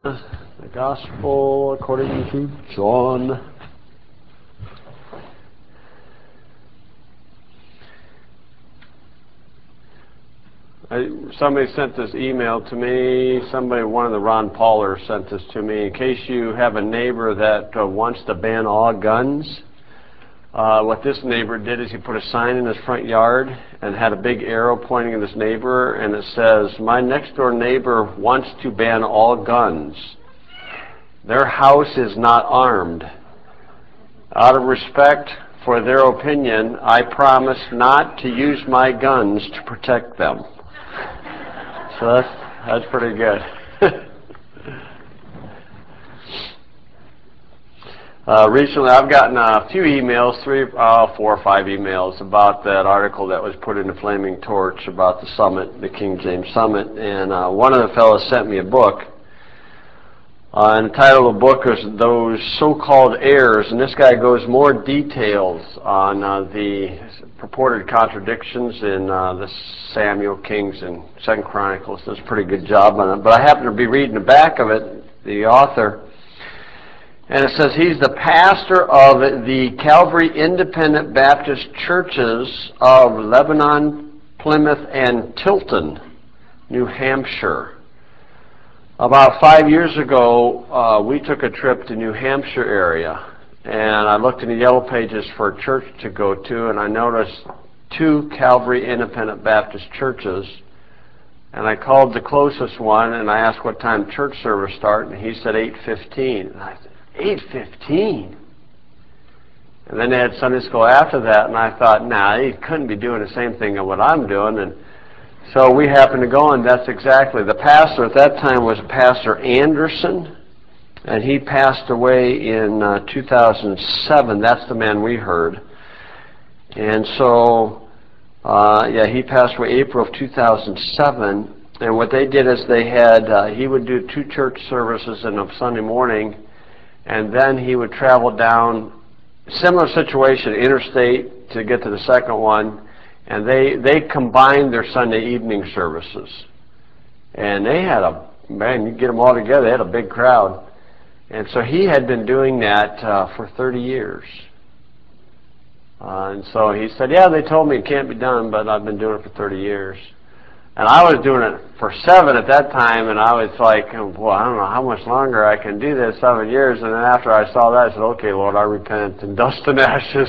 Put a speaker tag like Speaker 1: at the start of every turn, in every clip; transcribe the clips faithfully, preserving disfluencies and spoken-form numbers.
Speaker 1: The Gospel according to John. I, somebody sent this email to me. Somebody, one of the Ron Paulers sent this to me. In case you have a neighbor that uh, wants to ban all guns, uh, what this neighbor did is he put a sign in his front yard and had a big arrow pointing at his neighbor, and it says, "My next door neighbor wants to ban all guns. Their house is not armed. Out of respect for their opinion, I promise not to use my guns to protect them." So that's, that's pretty good. uh, recently, I've gotten a few emails, three, uh, four or five emails about that article that was put in the Flaming Torch about the summit, the King James Summit, and uh, one of the fellows sent me a book. Uh, and the title of the book is Those So-Called Errors, and this guy goes more details on uh, the purported contradictions in uh, the Samuel, Kings, and Second Chronicles. Does a pretty good job on it. But I happen to be reading the back of it, the author, and it says he's the pastor of the Calvary Independent Baptist Churches of Lebanon, Plymouth, and Tilton, New Hampshire. About five years ago, uh, we took a trip to New Hampshire area, and I looked in the yellow pages for a church to go to, and I noticed two Calvary Independent Baptist churches, and I called the closest one, and I asked what time church service started, and he said eight fifteen. And I said, eight fifteen? And then they had Sunday school after that, and I thought, nah, he couldn't be doing the same thing as what I'm doing, and so we happened to go, and that's exactly. The pastor at that time was Pastor Anderson, and he passed away in uh, two thousand seven. That's the man we heard. And so, uh, yeah, he passed away April of two thousand seven. And what they did is they had, uh, he would do two church services on a Sunday morning, and then he would travel down, similar situation, interstate to get to the second one. And they, they combined their Sunday evening services. And they had a, man, you get them all together, they had a big crowd. And so he had been doing that uh, for thirty years. Uh, and so he said, yeah, they told me it can't be done, but I've been doing it for thirty years. And I was doing it for seven at that time, and I was like, well, I don't know how much longer I can do this, seven years. And then after I saw that, I said, okay, Lord, I repent, and dust and ashes.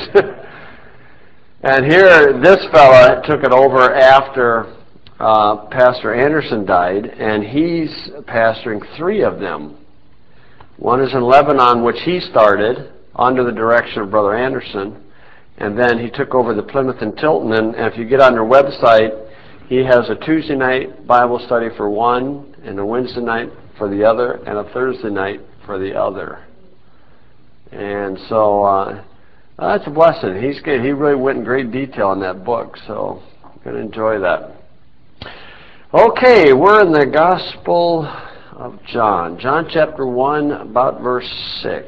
Speaker 1: And here, this fella took it over after uh, Pastor Anderson died, and he's pastoring three of them. One is in Lebanon, which he started under the direction of Brother Anderson, and then he took over the Plymouth and Tilton. And if you get on their website, he has a Tuesday night Bible study for one, and a Wednesday night for the other, and a Thursday night for the other. And so Uh, Uh, that's a blessing. He's good. He really went in great detail in that book, so I'm going to enjoy that. Okay, we're in the Gospel of John. John chapter one, about verse six.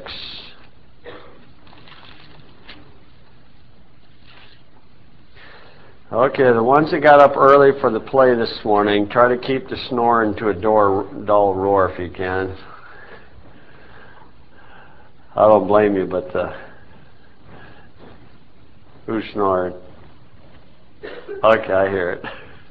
Speaker 1: Okay, the ones that got up early for the play this morning, try to keep the snoring to a door, dull roar if you can. I don't blame you, but... Uh, Who's snoring? Okay, I hear it.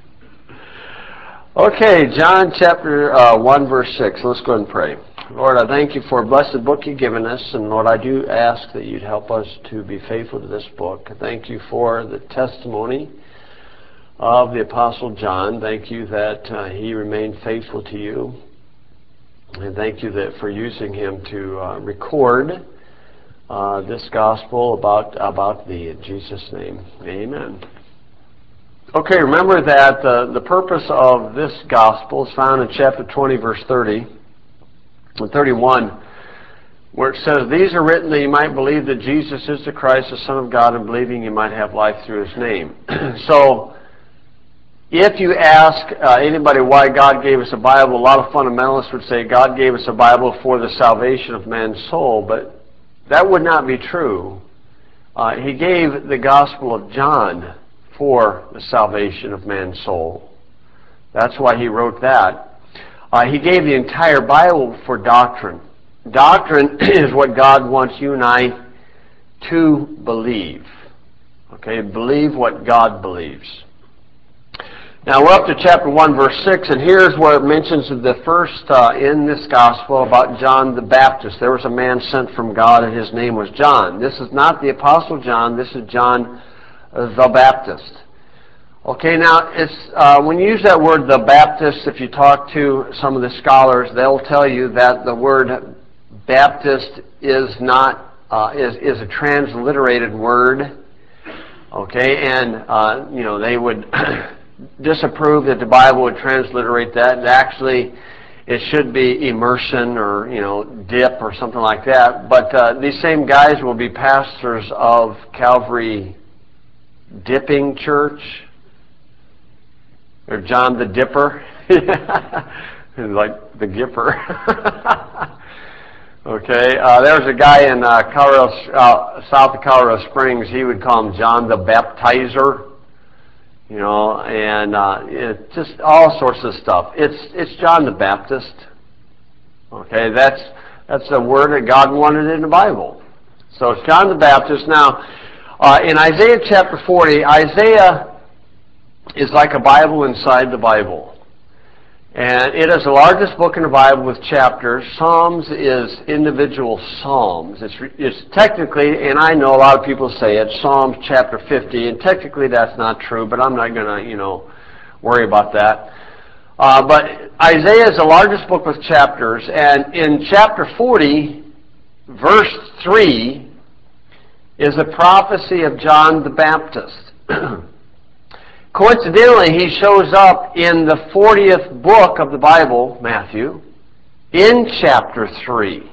Speaker 1: Okay, John chapter uh, one, verse six. Let's go ahead and pray. Lord, I thank you for a blessed book you've given us, and Lord, I do ask that you'd help us to be faithful to this book. I thank you for the testimony of the Apostle John. Thank you that uh, he remained faithful to you, and thank you that for using him to uh, record Uh, this gospel about about thee. In Jesus' name, amen. Okay, remember that uh, the purpose of this gospel is found in chapter twenty, verse thirty and thirty-one, where it says, "These are written that you might believe that Jesus is the Christ, the Son of God, and believing you might have life through his name." So, if you ask uh, anybody why God gave us a Bible, a lot of fundamentalists would say God gave us a Bible for the salvation of man's soul, but that would not be true. Uh, he gave the Gospel of John for the salvation of man's soul. That's why he wrote that. Uh, he gave the entire Bible for doctrine. Doctrine is what God wants you and I to believe. Okay, believe what God believes. Now we're up to chapter one, verse six, and here's where it mentions the first uh, in this gospel about John the Baptist. There was a man sent from God, and his name was John. This is not the Apostle John. This is John uh, the Baptist. Okay, now it's uh, when you use that word, the Baptist, if you talk to some of the scholars, they'll tell you that the word Baptist is not uh, is is a transliterated word. Okay, and uh, you know they would disapprove that the Bible would transliterate that. And actually, it should be immersion or you know dip or something like that. But uh, these same guys will be pastors of Calvary Dipping Church, or John the Dipper, like the Gipper. Okay, uh, there was a guy in uh, Colorado, uh, south of Colorado Springs. He would call him John the Baptizer. You know, and uh, it just all sorts of stuff. It's it's John the Baptist. Okay, that's that's the word that God wanted in the Bible. So it's John the Baptist. Now, uh, in Isaiah chapter forty, Isaiah is like a Bible inside the Bible. And it is the largest book in the Bible with chapters. Psalms is individual psalms. It's, it's technically, and I know a lot of people say it, Psalms chapter fifty, and technically that's not true, but I'm not going to, you know, worry about that. Uh, but Isaiah is the largest book with chapters, and in chapter forty, verse three, is a prophecy of John the Baptist. Coincidentally, he shows up in the fortieth book of the Bible, Matthew, in chapter three.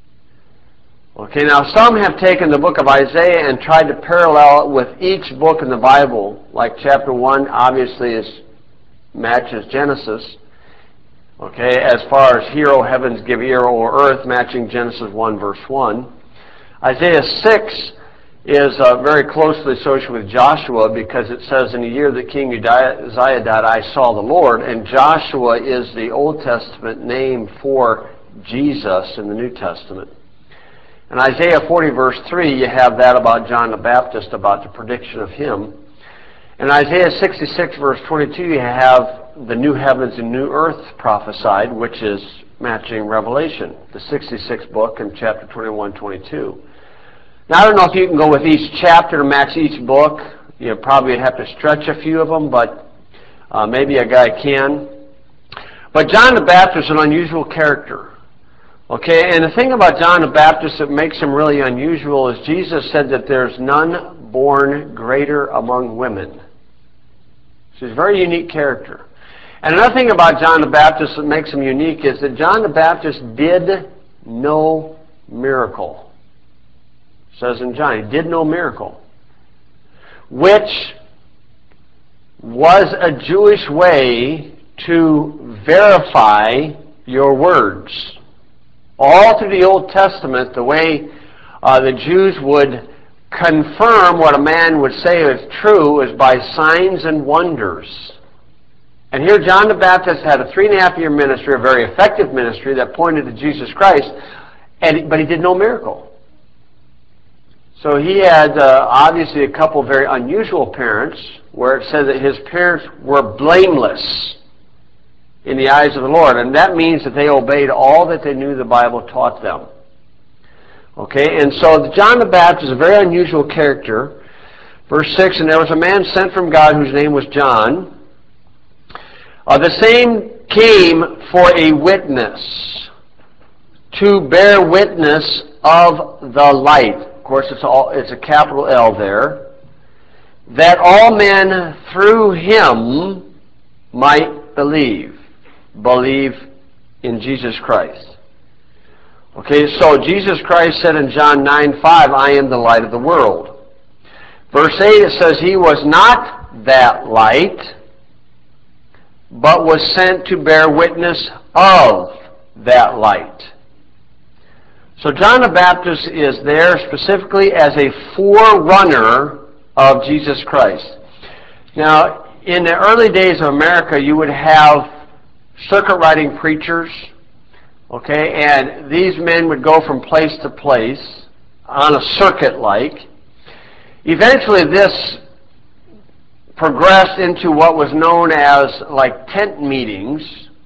Speaker 1: Okay, now some have taken the book of Isaiah and tried to parallel it with each book in the Bible, like chapter one obviously is matches Genesis. Okay, as far as hear, O heavens, give ear, O earth, matching Genesis one, verse one. Isaiah six is uh, very closely associated with Joshua because it says, in the year that King Uzziah died, I saw the Lord. And Joshua is the Old Testament name for Jesus in the New Testament. In Isaiah forty, verse three, you have that about John the Baptist, about the prediction of him. In Isaiah sixty-six, verse twenty-two, you have the new heavens and new earth prophesied, which is matching Revelation, the sixty-sixth book in chapter twenty-one, twenty-two. Now, I don't know if you can go with each chapter to match each book. You probably have to stretch a few of them, but uh, maybe a guy can. But John the Baptist is an unusual character. Okay, and the thing about John the Baptist that makes him really unusual is Jesus said that there's none born greater among women. So he's a very unique character. And another thing about John the Baptist that makes him unique is that John the Baptist did no miracle. It says in John, he did no miracle, which was a Jewish way to verify your words. All through the Old Testament, the way uh, the Jews would confirm what a man would say is true is by signs and wonders. And here John the Baptist had a three and a half year ministry, a very effective ministry that pointed to Jesus Christ, and, but he did no miracle. So he had uh, obviously a couple of very unusual parents, where it said that his parents were blameless in the eyes of the Lord. And that means that they obeyed all that they knew the Bible taught them. Okay, and so John the Baptist is a very unusual character. Verse six, and there was a man sent from God whose name was John. Uh, the same came for a witness, to bear witness of the light. Of course, it's all it's a capital L there. That all men through him might believe. Believe in Jesus Christ. Okay, so Jesus Christ said in John nine five, I am the light of the world. Verse eight, it says, he was not that light, but was sent to bear witness of that light. So John the Baptist is there specifically as a forerunner of Jesus Christ. Now, in the early days of America, you would have circuit riding preachers. Okay, and these men would go from place to place on a circuit like. Eventually this progressed into what was known as like tent meetings,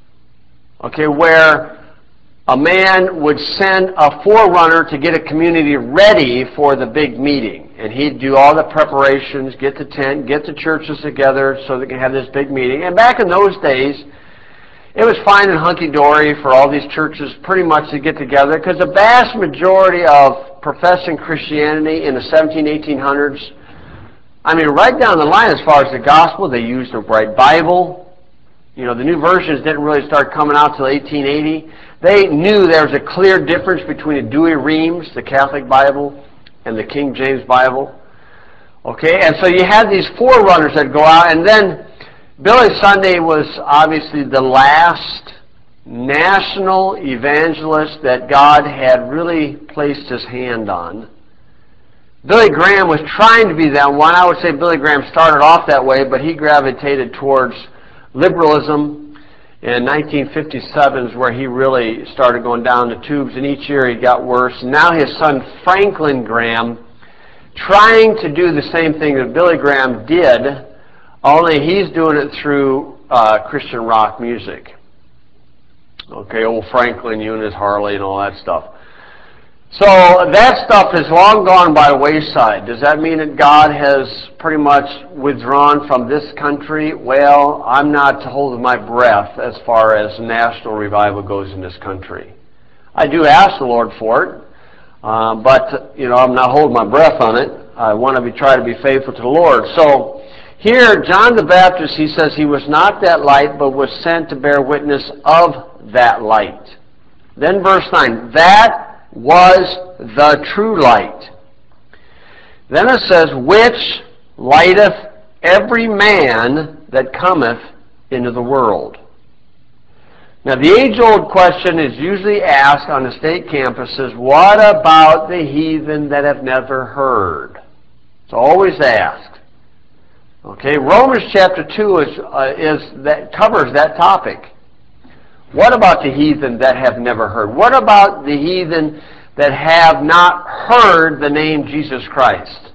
Speaker 1: okay, where a man would send a forerunner to get a community ready for the big meeting. And he'd do all the preparations, get the tent, get the churches together so they can have this big meeting. And back in those days, it was fine and hunky-dory for all these churches pretty much to get together, because the vast majority of professing Christianity in the seventeen, eighteen hundreds, I mean, right down the line as far as the gospel, they used a bright Bible. You know, the new versions didn't really start coming out till eighteen eighty. They knew there was a clear difference between the Douay-Rheims, the Catholic Bible, and the King James Bible. Okay, and so you had these forerunners that go out, and then Billy Sunday was obviously the last national evangelist that God had really placed his hand on. Billy Graham was trying to be that one. I would say Billy Graham started off that way, but he gravitated towards liberalism. In nineteen fifty-seven is where he really started going down the tubes, and each year he got worse. And now his son Franklin Graham, trying to do the same thing that Billy Graham did, only he's doing it through uh, Christian rock music. Okay, old Franklin, Eunice, Harley, and all that stuff. So that stuff is long gone by the wayside. Does that mean that God has pretty much withdrawn from this country? Well, I'm not holding my breath as far as national revival goes in this country. I do ask the Lord for it, uh, but you know, I'm not holding my breath on it. I want to be try to be faithful to the Lord. So here, John the Baptist, he says he was not that light, but was sent to bear witness of that light. Then verse nine, that was the true light. Then it says, which lighteth every man that cometh into the world. Now the age-old question is usually asked on the state campuses, what about the heathen that have never heard? It's always asked. Okay, Romans chapter two is, uh, is that covers that topic. What about the heathen that have never heard? What about the heathen that have not heard the name Jesus Christ?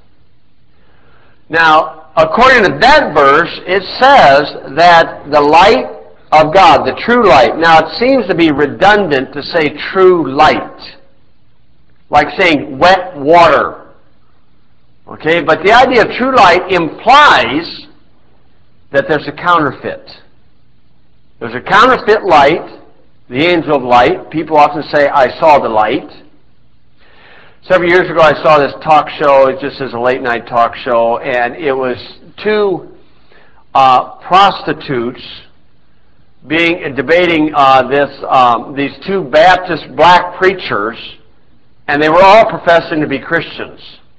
Speaker 1: Now, according to that verse, it says that the light of God, the true light. Now, it seems to be redundant to say true light, like saying wet water. Okay, but the idea of true light implies that there's a counterfeit. There's a counterfeit light, the angel of light. People often say, I saw the light. Several years ago, I saw this talk show, it just as a late-night talk show, and it was two uh, prostitutes being debating uh, this um, these two Baptist black preachers, and they were all professing to be Christians.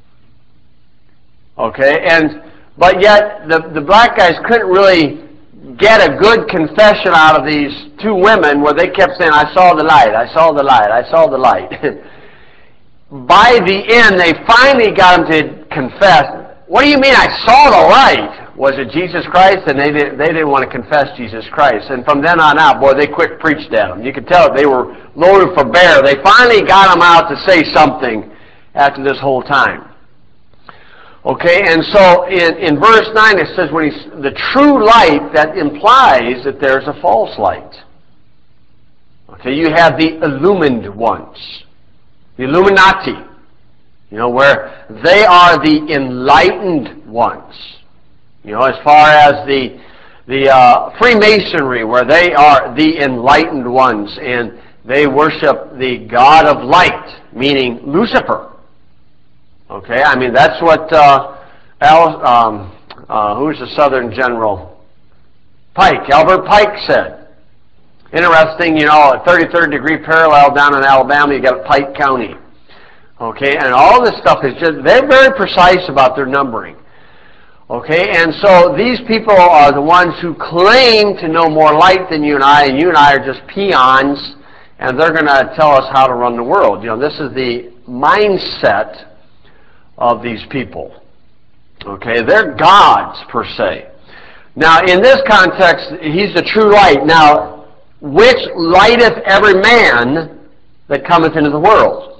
Speaker 1: Okay, and but yet the, the black guys couldn't really get a good confession out of these two women where they kept saying, I saw the light, I saw the light, I saw the light. By the end, they finally got them to confess. What do you mean I saw the light? Was it Jesus Christ? And they didn't, they didn't want to confess Jesus Christ. And from then on out, boy, they quick preached at them. You could tell they were loaded for bear. They finally got them out to say something after this whole time. Okay, and so in, in verse nine it says, when he's, the true light, that implies that there's a false light. Okay, you have the illumined ones, the Illuminati, you know, where they are the enlightened ones. You know, as far as the the uh, Freemasonry, where they are the enlightened ones, and they worship the God of light, meaning Lucifer. Okay, I mean, that's what uh, Al, um, uh, who's the Southern General? Pike, Albert Pike said. Interesting, you know, a thirty-third degree parallel down in Alabama, you got Pike County. Okay, and all this stuff is just, they're very precise about their numbering. Okay, and so these people are the ones who claim to know more light than you and I, and you and I are just peons, and they're going to tell us how to run the world. You know, this is the mindset of these people. Okay, they're gods per se. Now, in this context, he's the true light. Now, which lighteth every man that cometh into the world.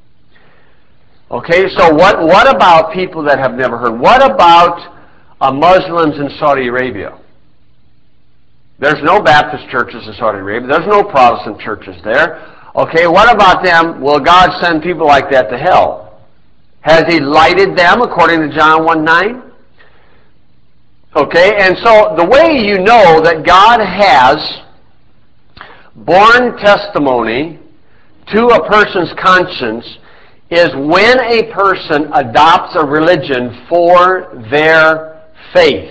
Speaker 1: Okay, so what, what about people that have never heard? What about uh, Muslims in Saudi Arabia? There's no Baptist churches in Saudi Arabia. There's no Protestant churches there. Okay, what about them? Will God send people like that to hell? Has He lighted them, according to John one nine? Okay, and so the way you know that God has borne testimony to a person's conscience is when a person adopts a religion for their faith.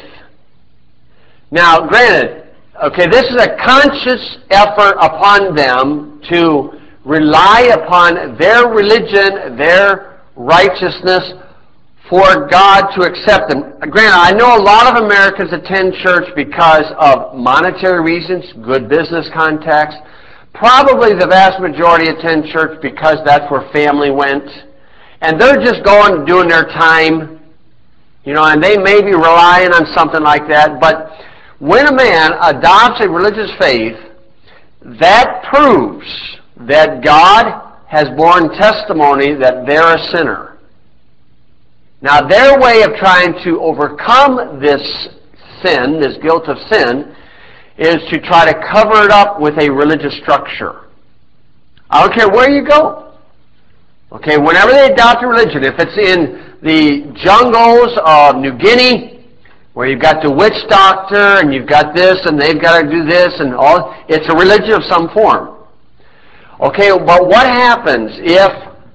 Speaker 1: Now, granted, okay, this is a conscious effort upon them to rely upon their religion, their righteousness, for God to accept them. Granted, I know a lot of Americans attend church because of monetary reasons, good business contacts. Probably the vast majority attend church because that's where family went. And they're just going, doing their time, you know, and they may be relying on something like that. But when a man adopts a religious faith, that proves that God has borne testimony that they're a sinner. Now, their way of trying to overcome this sin, this guilt of sin, is to try to cover it up with a religious structure. I don't care where you go. Okay, whenever they adopt a religion, if it's in the jungles of New Guinea, where you've got the witch doctor, and you've got this, and they've got to do this, and all, it's a religion of some form. Okay, but what happens if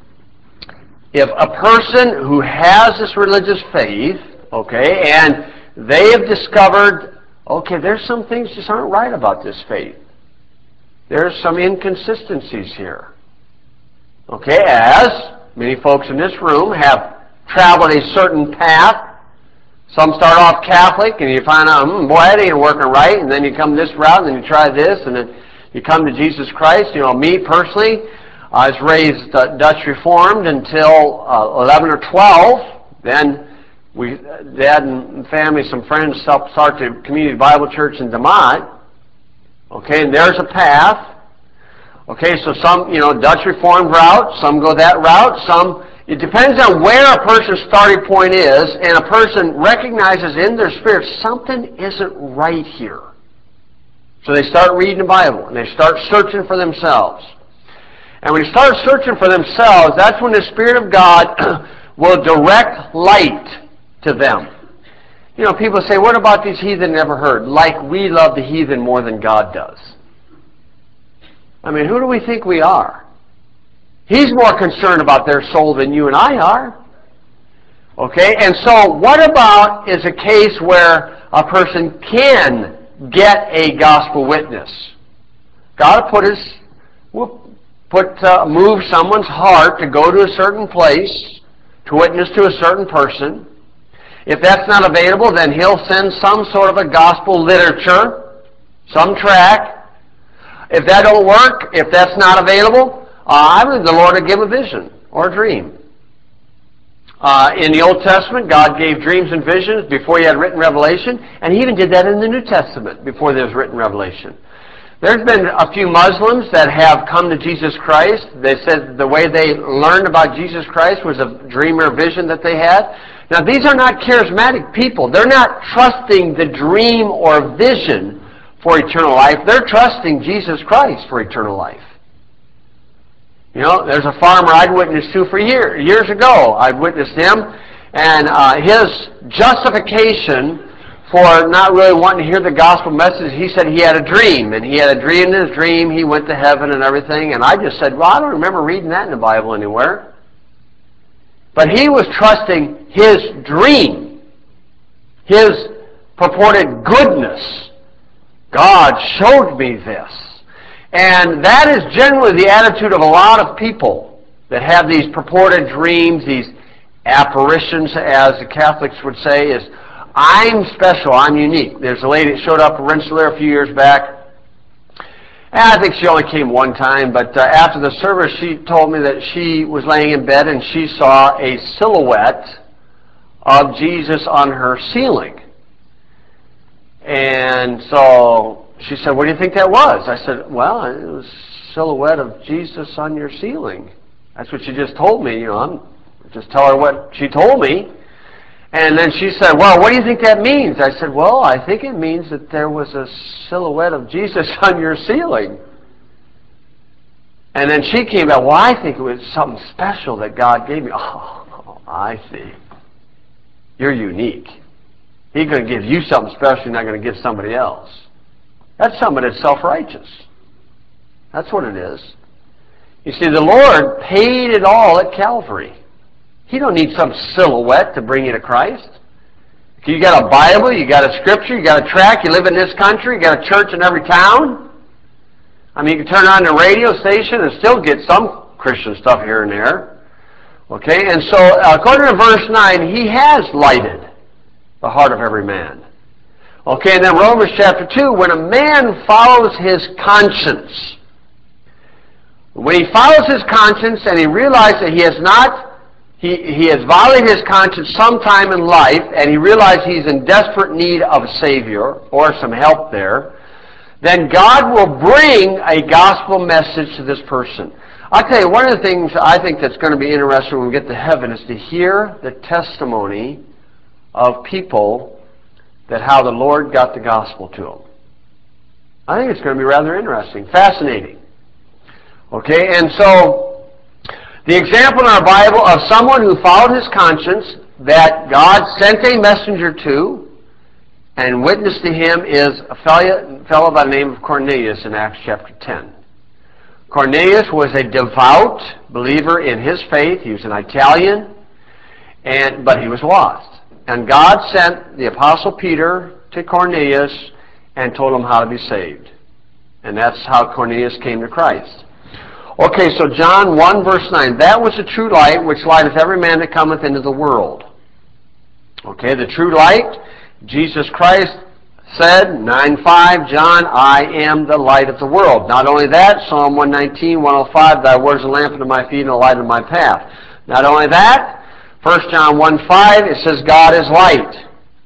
Speaker 1: If a person who has this religious faith, okay, and they have discovered, okay, there's some things just aren't right about this faith. There's some inconsistencies here. Okay, as many folks in this room have traveled a certain path. Some start off Catholic, and you find out, hmm, boy, that ain't working right, and then you come this route, and then you try this, and then you come to Jesus Christ. You know, me personally, I was raised uh, Dutch Reformed until uh, eleven or twelve. Then we, Dad and family, some friends, helped start the Community Bible Church in DeMont. Okay, and there's a path. Okay, so some, you know, Dutch Reformed route, some go that route, some, it depends on where a person's starting point is, and a person recognizes in their spirit something isn't right here. So they start reading the Bible, and they start searching for themselves. And when you start searching for themselves, that's when the Spirit of God will direct light to them. You know, people say, what about these heathen never heard? Like we love the heathen more than God does. I mean, who do we think we are? He's more concerned about their soul than you and I are. Okay, and so what about is a case where a person can get a gospel witness? God put his... Put, uh, move someone's heart to go to a certain place, to witness to a certain person. If that's not available, then he'll send some sort of a gospel literature, some tract. If that don't work, if that's not available, uh, I believe the Lord will give a vision or a dream. Uh, in the Old Testament, God gave dreams and visions before He had written revelation, and He even did that in the New Testament before there was written revelation. There's been a few Muslims that have come to Jesus Christ. They said the way they learned about Jesus Christ was a dream or vision that they had. Now, these are not charismatic people. They're not trusting the dream or vision for eternal life. They're trusting Jesus Christ for eternal life. You know, there's a farmer I'd witnessed to for years, years ago. I'd witnessed him, and uh, his justification for not really wanting to hear the gospel message, he said he had a dream, and he had a dream in his dream, he went to heaven and everything, and I just said, well, I don't remember reading that in the Bible anywhere. But he was trusting his dream, his purported goodness. God showed me this. And that is generally the attitude of a lot of people that have these purported dreams, these apparitions, as the Catholics would say, is, I'm special, I'm unique. There's a lady that showed up in Rensselaer a few years back. And I think she only came one time, but uh, after the service she told me that she was laying in bed and she saw a silhouette of Jesus on her ceiling. And so she said, what do you think that was? I said, well, it was a silhouette of Jesus on your ceiling. That's what she just told me. You know, I'm just tell her what she told me. And then she said, well, what do you think that means? I said, well, I think it means that there was a silhouette of Jesus on your ceiling. And then she came back, well, I think it was something special that God gave me. Oh, I see. You're unique. He's going to give you something special you're not going to give somebody else. That's somebody that's self-righteous. That's what it is. You see, the Lord paid it all at Calvary. He don't need some silhouette to bring you to Christ. You got a Bible, you got a scripture, you got a tract, you live in this country, you got a church in every town. I mean, you can turn on the radio station and still get some Christian stuff here and there. Okay, and so according to verse nine, He has lighted the heart of every man. Okay, and then Romans chapter two, when a man follows his conscience, when he follows his conscience and he realizes that he has not, he, he has violated his conscience sometime in life, and he realizes he's in desperate need of a Savior or some help there, then God will bring a gospel message to this person. I'll tell you, one of the things I think that's going to be interesting when we get to heaven is to hear the testimony of people that how the Lord got the gospel to them. I think it's going to be rather interesting, fascinating. Okay, and so the example in our Bible of someone who followed his conscience that God sent a messenger to and witnessed to him is a fellow, fellow by the name of Cornelius in Acts chapter ten. Cornelius was a devout believer in his faith. He was an Italian, and but he was lost. And God sent the Apostle Peter to Cornelius and told him how to be saved. And that's how Cornelius came to Christ. Okay, so John one verse nine, that was the true light which lighteth every man that cometh into the world. Okay, the true light, Jesus Christ said, nine five, John, I am the light of the world. Not only that, Psalm one nineteen, one oh five, thy word is a lamp unto my feet and a light unto my path. Not only that, First John one five, it says God is light.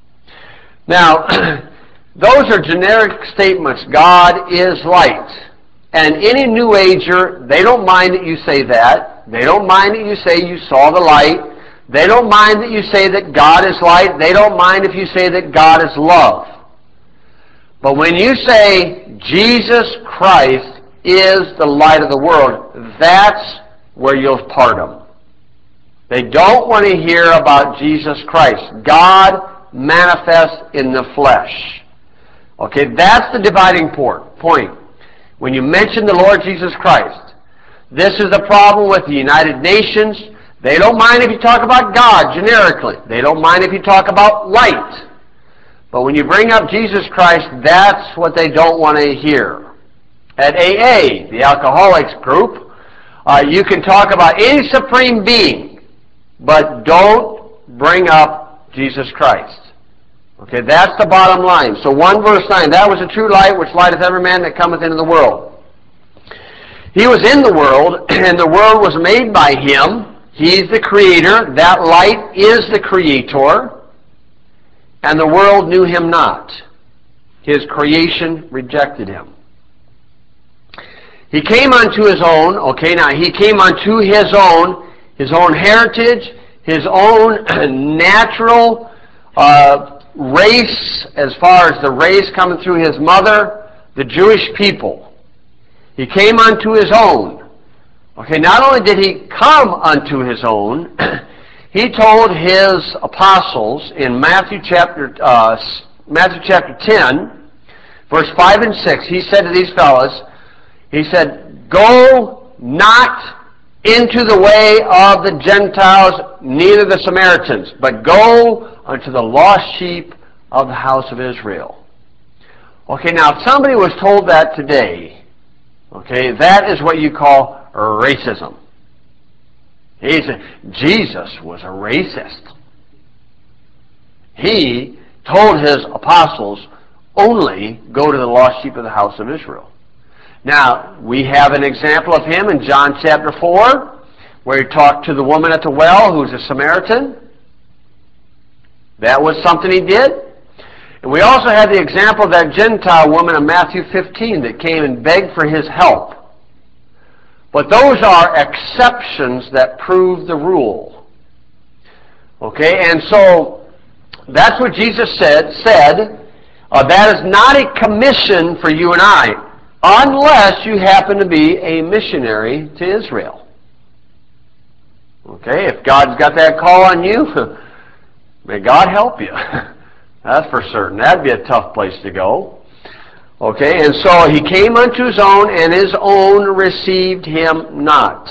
Speaker 1: Now, those are generic statements. God is light. And any New Ager, they don't mind that you say that. They don't mind that you say you saw the light. They don't mind that you say that God is light. They don't mind if you say that God is love. But when you say Jesus Christ is the light of the world, that's where you'll part them. They don't want to hear about Jesus Christ. God manifest in the flesh. Okay, that's the dividing point. When you mention the Lord Jesus Christ, this is the problem with the United Nations. They don't mind if you talk about God generically. They don't mind if you talk about light. But when you bring up Jesus Christ, that's what they don't want to hear. At A A, the Alcoholics group, uh, you can talk about any supreme being, but don't bring up Jesus Christ. Okay, that's the bottom line. So one verse nine, that was the true light which lighteth every man that cometh into the world. He was in the world, and the world was made by Him. He's the Creator. That light is the Creator. And the world knew Him not. His creation rejected Him. He came unto His own. Okay, now He came unto His own, His own heritage, His own natural uh, race, as far as the race coming through His mother, the Jewish people. He came unto His own. Okay, not only did He come unto His own, He told His apostles in Matthew chapter uh, Matthew chapter ten, verse five and six, He said to these fellows, He said, go not into the way of the Gentiles, neither the Samaritans, but go unto the lost sheep of the house of Israel. Okay, now if somebody was told that today, okay, that is what you call racism. He said, Jesus was a racist. He told His apostles, only go to the lost sheep of the house of Israel. Now, we have an example of Him in John chapter four, where He talked to the woman at the well, who's a Samaritan. That was something He did. And we also had the example of that Gentile woman in Matthew fifteen that came and begged for his help. But those are exceptions that prove the rule. Okay, and so that's what Jesus said, said uh, that is not a commission for you and I, unless you happen to be a missionary to Israel. Okay, if God's got that call on you, may God help you. That's for certain. That'd be a tough place to go. Okay, and so he came unto his own, and his own received him not.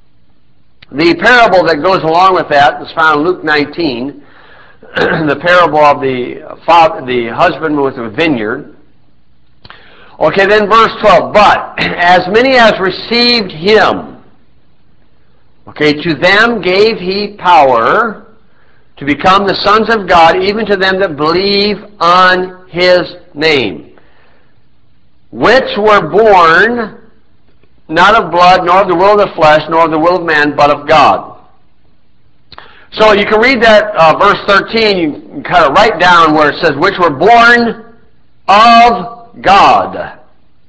Speaker 1: The parable that goes along with that is found in Luke nineteen, the parable of the father, the husband with the vineyard. Okay, then verse twelve, but as many as received him, okay, to them gave he power to become the sons of God, even to them that believe on his name, which were born not of blood, nor of the will of the flesh, nor of the will of man, but of God. So you can read that uh, verse thirteen, you can kind of write down where it says, which were born of God.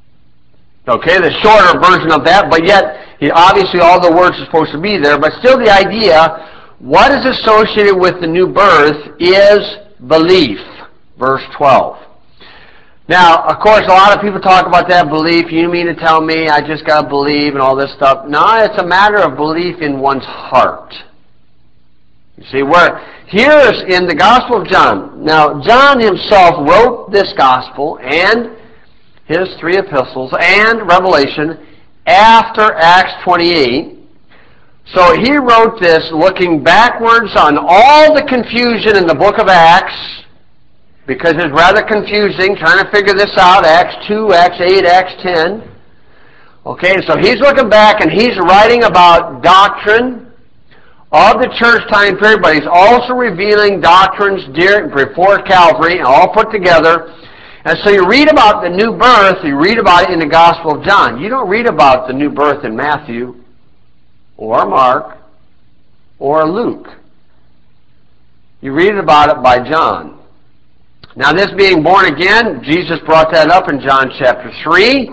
Speaker 1: Okay, the shorter version of that, but yet, obviously all the words are supposed to be there, but still the idea, what is associated with the new birth is belief. Verse twelve. Now, of course, a lot of people talk about that belief. You mean to tell me I just got to believe and all this stuff? No, it's a matter of belief in one's heart. You see, where here's in the Gospel of John. Now, John himself wrote this Gospel and his three epistles and Revelation after Acts twenty-eight. So he wrote this looking backwards on all the confusion in the book of Acts, because it's rather confusing trying to figure this out, Acts two, Acts eight, Acts ten. Okay, so he's looking back and he's writing about doctrine of the church time period, but he's also revealing doctrines during, before Calvary, all put together. And so you read about the new birth, you read about it in the Gospel of John. You don't read about the new birth in Matthew, or Mark, or Luke. You read about it by John. Now this being born again, Jesus brought that up in John chapter three.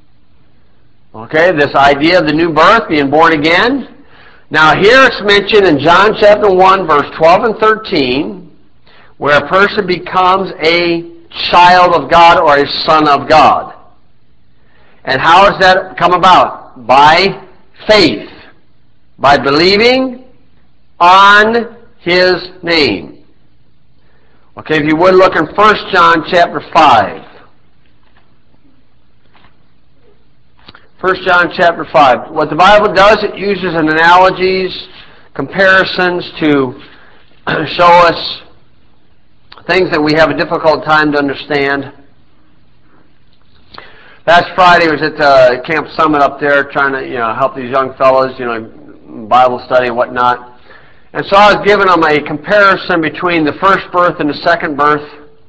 Speaker 1: Okay, this idea of the new birth, being born again. Now here it's mentioned in John chapter one, verse twelve and thirteen, where a person becomes a child of God or a son of God. And how does that come about? By faith. By believing on his name. Okay, if you would look in First John chapter five. First John chapter five. What the Bible does, it uses analogies, comparisons to show us things that we have a difficult time to understand. Last Friday I was at the Camp Summit up there trying to, you know, help these young fellows, you know, Bible study and whatnot. And so I was giving them a comparison between the first birth and the second birth.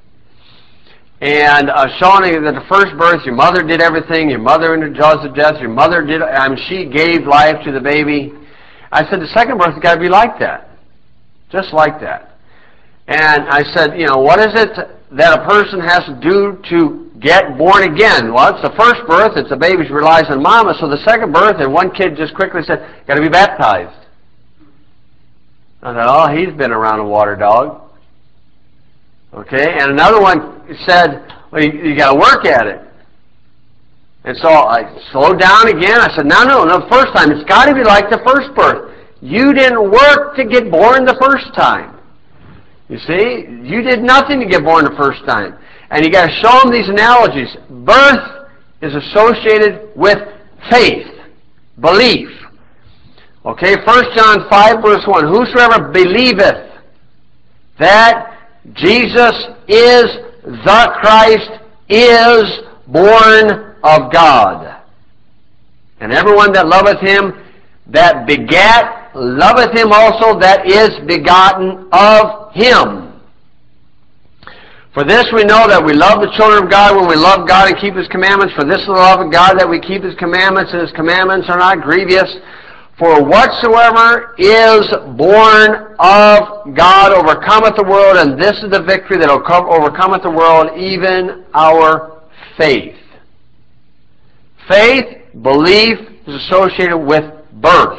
Speaker 1: And uh, showing that the first birth, your mother did everything, your mother in the jaws of death, your mother did, I mean, she gave life to the baby. I said, the second birth has got to be like that. Just like that. And I said, you know, what is it that a person has to do to get born again? Well, it's the first birth, it's the baby relies on mama. So the second birth, and one kid just quickly said, got to be baptized. I thought, oh, he's been around a water dog. Okay, and another one said, well, you, you got to work at it. And so I slowed down again. I said, no, no, no, the first time, it's got to be like the first birth. You didn't work to get born the first time. You see, you did nothing to get born the first time. And you got to show them these analogies. Birth is associated with faith, belief. Okay, First John five, verse one, whosoever believeth that Jesus is the Christ is born of God. And everyone that loveth him that begat, loveth him also that is begotten of him. For this we know that we love the children of God when we love God and keep his commandments. For this is the love of God, that we keep his commandments, and his commandments are not grievous. For whatsoever is born of God overcometh the world, and this is the victory that overcometh the world, even our faith. Faith, belief, is associated with birth.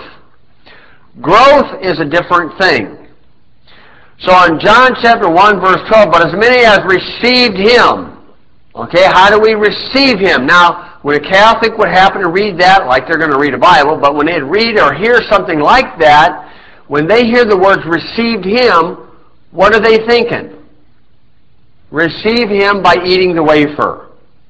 Speaker 1: Growth is a different thing. So in John chapter one, verse twelve, but as many as received him. Okay, how do we receive him? Now, when a Catholic would happen to read that, like they're going to read a Bible, but when they'd read or hear something like that, when they hear the words received him, what are they thinking? Receive him by eating the wafer.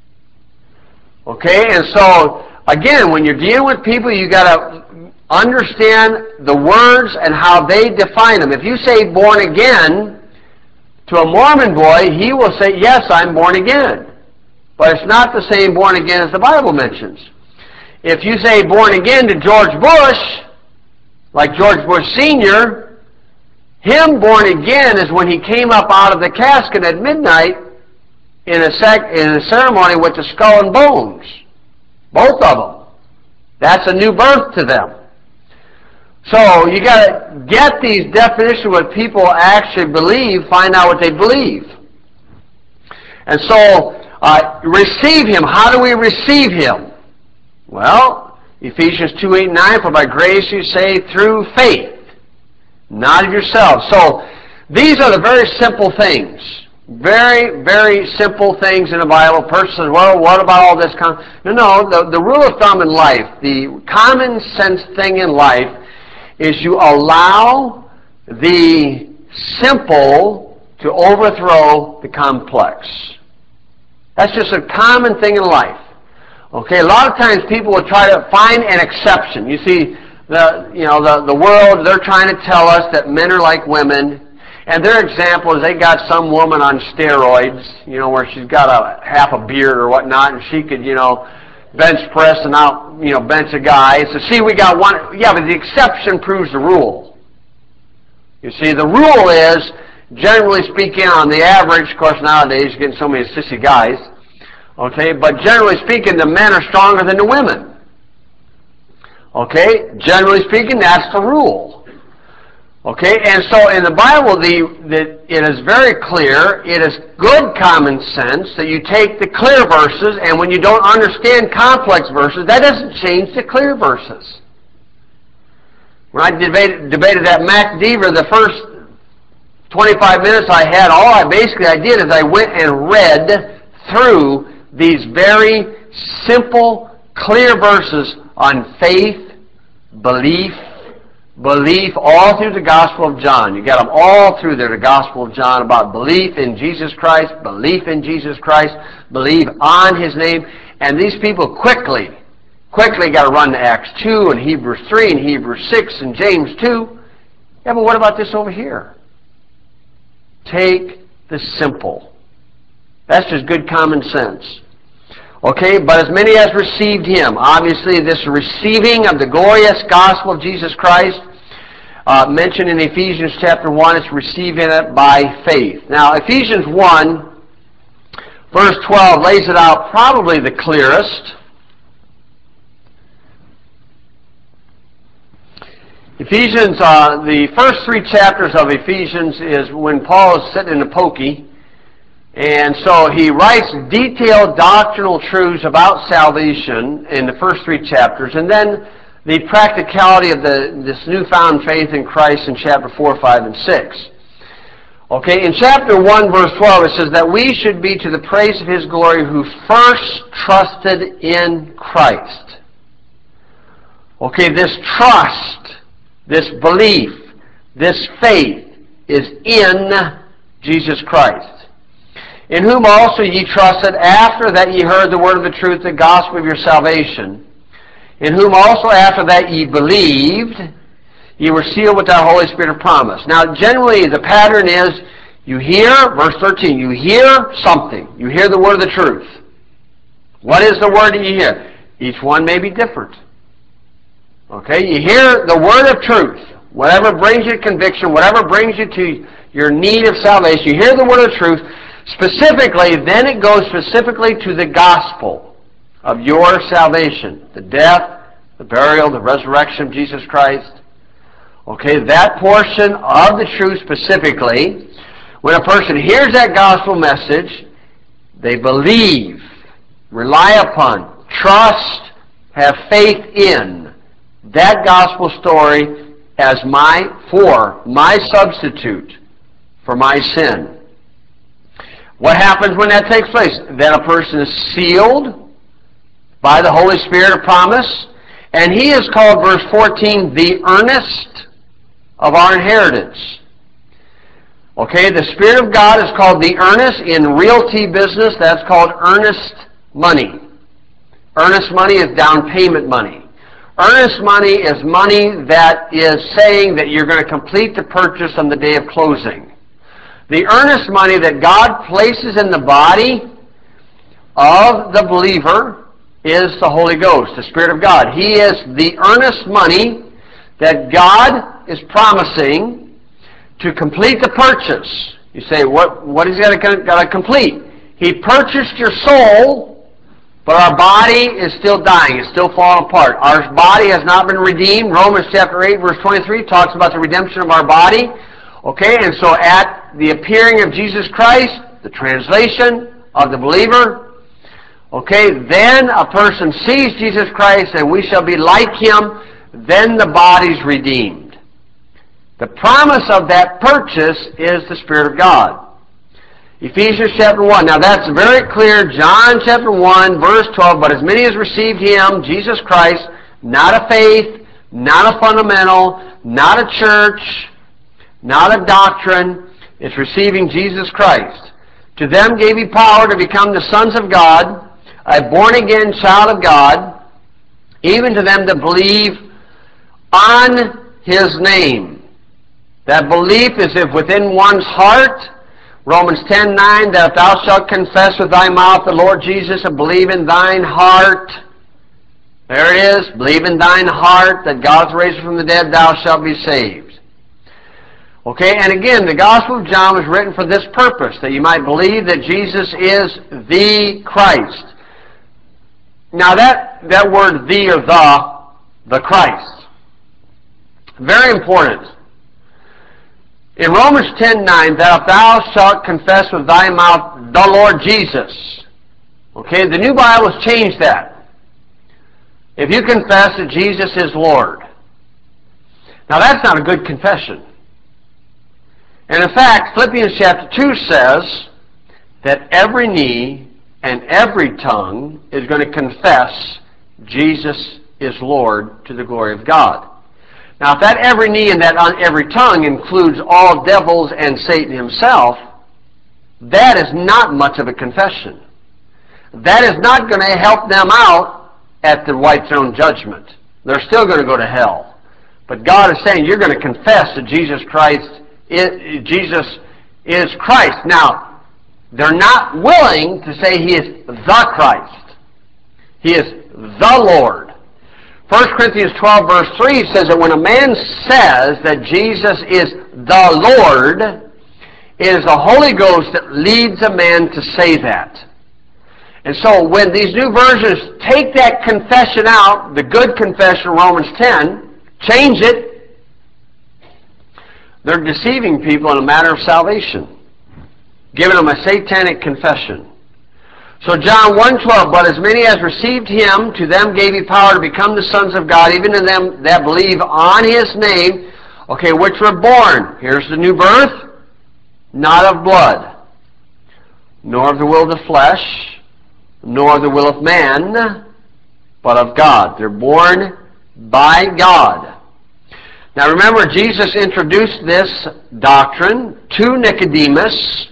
Speaker 1: Okay, and so, again, when you're dealing with people, you got to understand the words and how they define them. If you say born again to a Mormon boy, he will say, yes, I'm born again. But it's not the same born again as the Bible mentions. If you say born again to George Bush, like George Bush Senior, him born again is when he came up out of the casket at midnight in a, sec- in a ceremony with the skull and bones. Both of them. That's a new birth to them. So you got to get these definitions, what people actually believe, find out what they believe. And so, uh, receive him. How do we receive him? Well, Ephesians two, eight, nine, for by grace you say through faith, not of yourselves. So, these are the very simple things. Very, very simple things in the Bible. A person says, well, what about all this? Com-? No, no, the, the rule of thumb in life, the common sense thing in life, is you allow the simple to overthrow the complex. That's just a common thing in life. Okay, a lot of times people will try to find an exception. You see, the you know the, the world, they're trying to tell us that men are like women, and their example is they got some woman on steroids, you know, where she's got a half a beard or whatnot, and she could, you know, bench press and out, you know, bench a guy. So see, we got one, yeah, but the exception proves the rule. You see, the rule is, generally speaking, on the average, of course, nowadays you're getting so many sissy guys, okay, but generally speaking, the men are stronger than the women. Okay, generally speaking, that's the rule. Okay, and so in the Bible, the, the, it is very clear, it is good common sense that you take the clear verses, and when you don't understand complex verses, that doesn't change the clear verses. When I debated, debated that Mac Deaver, the first twenty-five minutes I had, all I basically I did is I went and read through these very simple, clear verses on faith, belief, belief, all through the Gospel of John. You got them all through there, the Gospel of John, about belief in Jesus Christ, belief in Jesus Christ, believe on his name. And these people quickly, quickly got to run to Acts two and Hebrews three and Hebrews six and James two. Yeah, but what about this over here? Take the simple. That's just good common sense. Okay, but as many as received him, obviously this receiving of the glorious gospel of Jesus Christ, uh, mentioned in Ephesians chapter one, it's receiving it by faith. Now, Ephesians one, verse twelve, lays it out probably the clearest. Ephesians, uh, the first three chapters of Ephesians is when Paul is sitting in the pokey, and so he writes detailed doctrinal truths about salvation in the first three chapters, and then the practicality of the, this newfound faith in Christ in chapter four, five, and six. Okay, in chapter one, verse twelve, it says that we should be to the praise of his glory who first trusted in Christ. Okay, this trust, this belief, this faith is in Jesus Christ. In whom also ye trusted after that ye heard the word of the truth, the gospel of your salvation. In whom also after that ye believed, ye were sealed with that Holy Spirit of promise. Now generally the pattern is, you hear, verse thirteen, you hear something. You hear the word of the truth. What is the word that you hear? Each one may be different. Okay, you hear the word of truth. Whatever brings you conviction, whatever brings you to your need of salvation, you hear the word of truth. Specifically, then it goes specifically to the gospel of your salvation, the death, the burial, the resurrection of Jesus Christ. Okay, that portion of the truth specifically, when a person hears that gospel message, they believe, rely upon, trust, have faith in that gospel story as my, for my substitute for my sin. What happens when that takes place? Then a person is sealed by the Holy Spirit of promise, and he is called, verse fourteen, the earnest of our inheritance. Okay, the Spirit of God is called the earnest. In realty business, that's called earnest money. Earnest money is down payment money. Earnest money is money that is saying that you're going to complete the purchase on the day of closing. The earnest money that God places in the body of the believer is the Holy Ghost, the Spirit of God. He is the earnest money that God is promising to complete the purchase. You say, what, what is he going to complete? He purchased your soul, but our body is still dying. It's still falling apart. Our body has not been redeemed. Romans chapter eight, verse twenty-three talks about the redemption of our body. Okay, and so at the appearing of Jesus Christ, the translation of the believer, okay, then a person sees Jesus Christ and we shall be like him, then the body's redeemed. The promise of that purchase is the Spirit of God. Ephesians chapter one. Now that's very clear. John chapter one, verse twelve. But as many as received him, Jesus Christ, not a faith, not a fundamental, not a church, not a doctrine. It's receiving Jesus Christ. To them gave he power to become the sons of God, a born-again child of God, even to them that believe on his name. That belief is if within one's heart, Romans ten nine, that if thou shalt confess with thy mouth the Lord Jesus and believe in thine heart, there it is, believe in thine heart that God's raised from the dead, thou shalt be saved. Okay, and again, the Gospel of John was written for this purpose, that you might believe that Jesus is the Christ. Now that, that word the or the, the Christ, very important. In Romans ten nine, that if thou shalt confess with thy mouth the Lord Jesus. Okay, the New Bible has changed that. If you confess that Jesus is Lord. Now that's not a good confession. And in fact, Philippians chapter two says that every knee and every tongue is going to confess Jesus is Lord to the glory of God. Now, if that every knee and that every tongue includes all devils and Satan himself, that is not much of a confession. That is not going to help them out at the white throne judgment. They're still going to go to hell. But God is saying you're going to confess that Jesus Christ is, Jesus is Christ. Now, they're not willing to say he is the Christ. He is the Lord. First Corinthians twelve, verse three says that when a man says that Jesus is the Lord, it is the Holy Ghost that leads a man to say that. And so when these new versions take that confession out, the good confession, Romans ten, change it, they're deceiving people in a matter of salvation, giving them a satanic confession. So John one twelve, but as many as received him, to them gave he power to become the sons of God, even to them that believe on his name, okay, which were born. Here's the new birth, not of blood, nor of the will of the flesh, nor of the will of man, but of God. They're born by God. Now remember, Jesus introduced this doctrine to Nicodemus.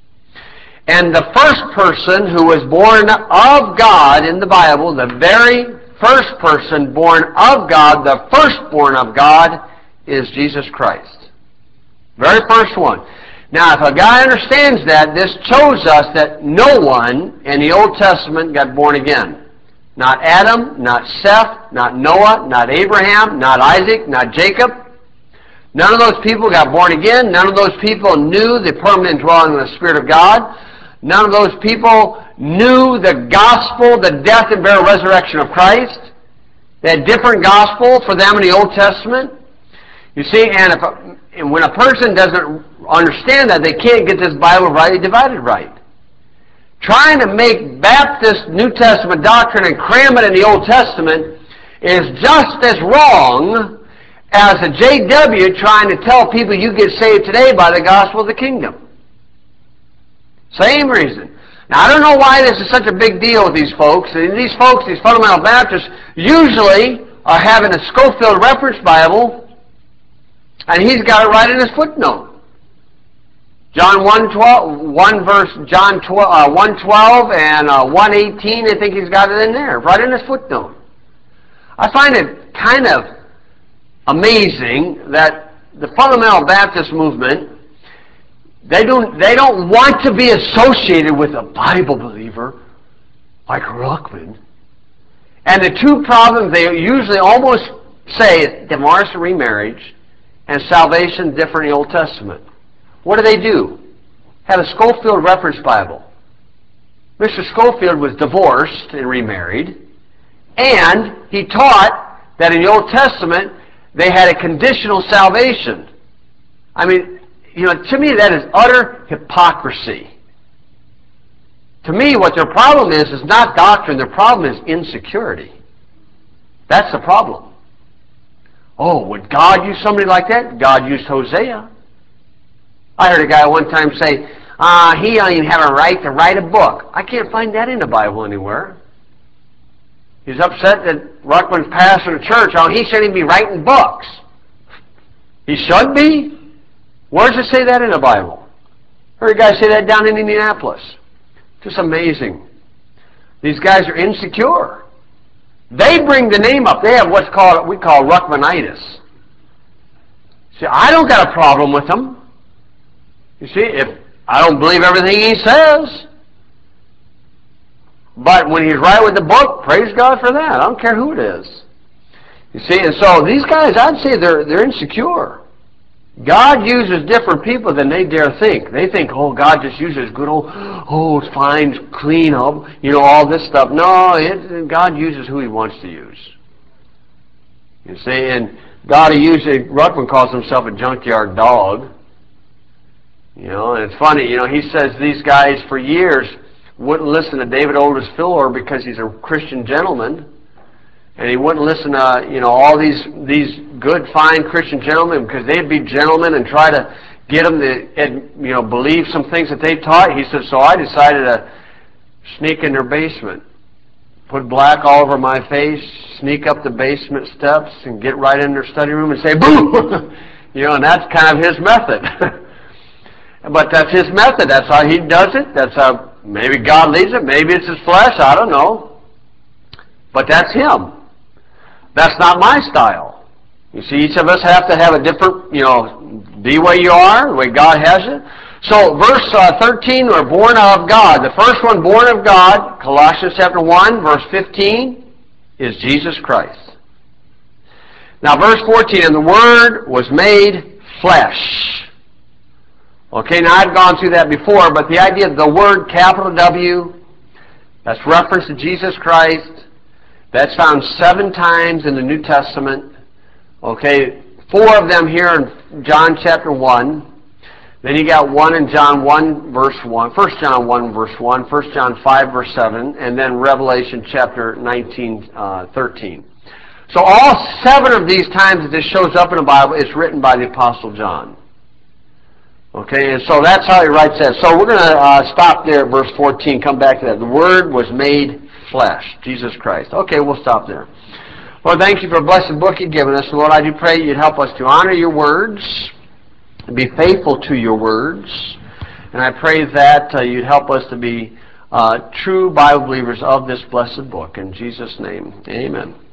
Speaker 1: And the first person who was born of God in the Bible, the very first person born of God, the firstborn of God, is Jesus Christ. Very first one. Now, if a guy understands that, this shows us that no one in the Old Testament got born again. Not Adam, not Seth, not Noah, not Abraham, not Isaac, not Jacob. None of those people got born again. None of those people knew the permanent dwelling of the Spirit of God. None of those people knew the gospel, the death and burial resurrection of Christ. They had different gospel for them in the Old Testament. You see, and, if a, and when a person doesn't understand that, they can't get this Bible rightly divided right. Trying to make Baptist New Testament doctrine and cram it in the Old Testament is just as wrong as a J W trying to tell people you get saved today by the gospel of the kingdom. Same reason. Now, I don't know why this is such a big deal with these folks. These folks, these fundamental Baptists, usually are having a Scofield Reference Bible, and he's got it right in his footnote. John one twelve, one verse, John twelve, uh, one twelve and uh, one eighteen, I think he's got it in there, right in his footnote. I find it kind of amazing that the fundamental Baptist movement, they don't, they don't want to be associated with a Bible believer like Ruckman. And the two problems they usually almost say is divorce and remarriage and salvation different in the Old Testament. What do they do? Had a Scofield Reference Bible. Mister Scofield was divorced and remarried, and he taught that in the Old Testament they had a conditional salvation. I mean, you know, to me that is utter hypocrisy. To me, what their problem is is not doctrine. Their problem is insecurity. That's the problem. Oh, would God use somebody like that? God used Hosea. I heard a guy one time say, uh, he don't even have a right to write a book. I can't find that in the Bible anywhere. He's upset that Ruckman's pastor of church. Oh, he shouldn't even be writing books. He should be? Where does it say that in the Bible? I heard a guy say that down in Indianapolis. Just amazing. These guys are insecure. They bring the name up. They have what's called, we call Ruckmanitis. See, I don't got a problem with them. You see, if I don't believe everything he says, but when he's right with the book, praise God for that. I don't care who it is. You see, and so these guys, I'd say they're they're insecure. God uses different people than they dare think. They think, oh, God just uses good old, oh, it's fine, clean, oh, you know, all this stuff. No, it, God uses who He wants to use. You see, and God usually, Ruckman calls himself a junkyard dog. You know, and it's funny, you know, he says these guys for years wouldn't listen to David Oldest Filler because he's a Christian gentleman, and he wouldn't listen to, you know, all these these good, fine Christian gentlemen because they'd be gentlemen and try to get them to, you know, believe some things that they taught. He said, so I decided to sneak in their basement, put black all over my face, sneak up the basement steps, and get right in their study room and say, boo! You know, and that's kind of his method. But that's his method. That's how he does it. That's how maybe God leads it. Maybe it's his flesh. I don't know. But that's him. That's not my style. You see, each of us have to have a different, you know, be where you are, the way God has it. So, verse uh, thirteen, we're born of God. The first one, born of God, Colossians chapter one, verse fifteen, is Jesus Christ. Now, verse fourteen, and the Word was made flesh. Okay, now I've gone through that before, but the idea of the word capital W, that's reference to Jesus Christ. That's found seven times in the New Testament. Okay, four of them here in John chapter one. Then you got one in John one verse one, First John one verse one, First John five verse seven, and then Revelation chapter nineteen, uh, thirteen. So all seven of these times that this shows up in the Bible is written by the Apostle John. Okay, and so that's how he writes that. So we're going to uh, stop there at verse fourteen, come back to that. The Word was made flesh, Jesus Christ. Okay, we'll stop there. Lord, thank you for a blessed book you've given us. Lord, I do pray you'd help us to honor your words, and be faithful to your words. And I pray that uh, you'd help us to be uh, true Bible believers of this blessed book. In Jesus' name, amen.